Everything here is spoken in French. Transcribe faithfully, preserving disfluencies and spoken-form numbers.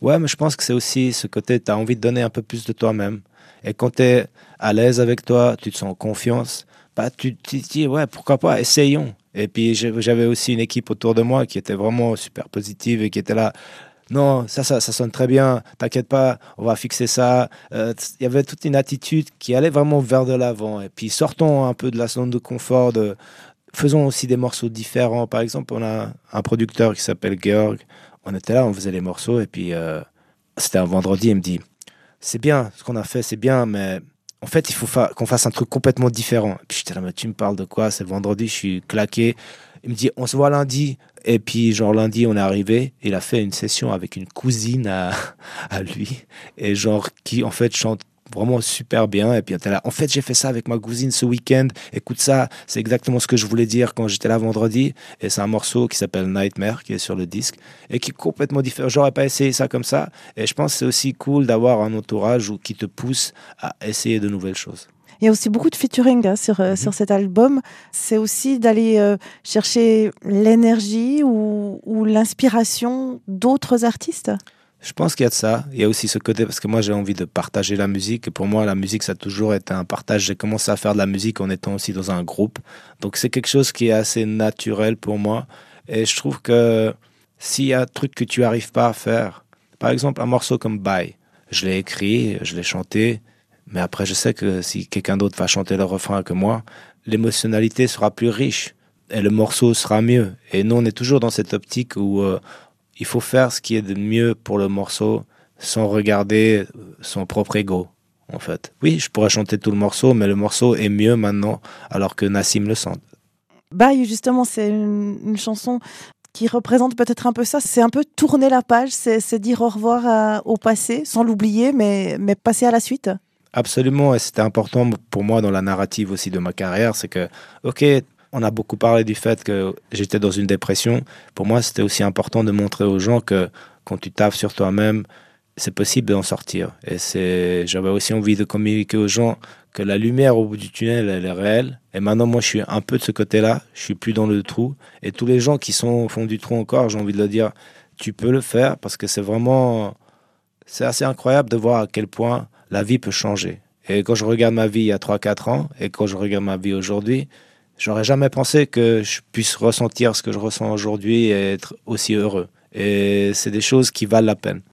Ouais, mais je pense que c'est aussi ce côté, tu as envie de donner un peu plus de toi-même. Et quand tu es à l'aise avec toi, tu te sens en confiance, bah, tu, tu te dis, ouais, pourquoi pas, essayons. Et puis j'ai- j'avais aussi une équipe autour de moi qui était vraiment super positive et qui était là. Non, ça, ça, ça sonne très bien, t'inquiète pas, on va fixer ça. Euh, t- Il y avait toute une attitude qui allait vraiment vers de l'avant. Et puis sortons un peu de la zone de confort, de... faisons aussi des morceaux différents. Par exemple, on a un producteur qui s'appelle Georg. On était là, on faisait les morceaux et puis euh, c'était un vendredi, il me dit, c'est bien, ce qu'on a fait, c'est bien, mais en fait, il faut fa- qu'on fasse un truc complètement différent. Et puis j'étais là, mais tu me parles de quoi? C'est vendredi, je suis claqué. Il me dit, on se voit lundi. Et puis, genre, lundi, on est arrivé. Il a fait une session avec une cousine à, à lui. Et genre, qui, en fait, chante vraiment super bien. Et puis, on était là. En fait, j'ai fait ça avec ma cousine ce week-end. Écoute ça, c'est exactement ce que je voulais dire quand j'étais là vendredi. Et c'est un morceau qui s'appelle Nightmare, qui est sur le disque. Et qui est complètement différent. J'aurais pas essayé ça comme ça. Et je pense que c'est aussi cool d'avoir un entourage où- qui te pousse à essayer de nouvelles choses. Il y a aussi beaucoup de featuring hein, sur, euh, sur Mhm. cet album. C'est aussi d'aller euh, chercher l'énergie ou, ou l'inspiration d'autres artistes. Je pense qu'il y a de ça. Il y a aussi ce côté, parce que moi j'ai envie de partager la musique. Et pour moi, la musique, ça a toujours été un partage. J'ai commencé à faire de la musique en étant aussi dans un groupe. Donc c'est quelque chose qui est assez naturel pour moi. Et je trouve que s'il y a un truc que tu n'arrives pas à faire, par exemple un morceau comme Bye, je l'ai écrit, je l'ai chanté, mais après je sais que si quelqu'un d'autre va chanter le refrain que moi, l'émotionnalité sera plus riche et le morceau sera mieux. Et nous, on est toujours dans cette optique où euh, il faut faire ce qui est de mieux pour le morceau sans regarder son propre ego, en fait. Oui, je pourrais chanter tout le morceau, mais le morceau est mieux maintenant alors que Nassim le chante. Bye, justement, c'est une, une chanson qui représente peut-être un peu ça. C'est un peu tourner la page, c'est c'est dire au revoir à- au passé, sans l'oublier, mais, mais passer à la suite. Absolument, et c'était important pour moi dans la narrative aussi de ma carrière, c'est que, ok, on a beaucoup parlé du fait que j'étais dans une dépression. Pour moi, c'était aussi important de montrer aux gens que quand tu taffes sur toi-même, c'est possible d'en sortir. Et c'est, j'avais aussi envie de communiquer aux gens que la lumière au bout du tunnel, elle est réelle. Et maintenant, moi, je suis un peu de ce côté-là. Je suis plus dans le trou. Et tous les gens qui sont au fond du trou encore, j'ai envie de leur dire, tu peux le faire parce que c'est vraiment, c'est assez incroyable de voir à quel point la vie peut changer. Et quand je regarde ma vie il y a trois quatre ans et quand je regarde ma vie aujourd'hui, j'aurais jamais pensé que je puisse ressentir ce que je ressens aujourd'hui et être aussi heureux. Et c'est des choses qui valent la peine.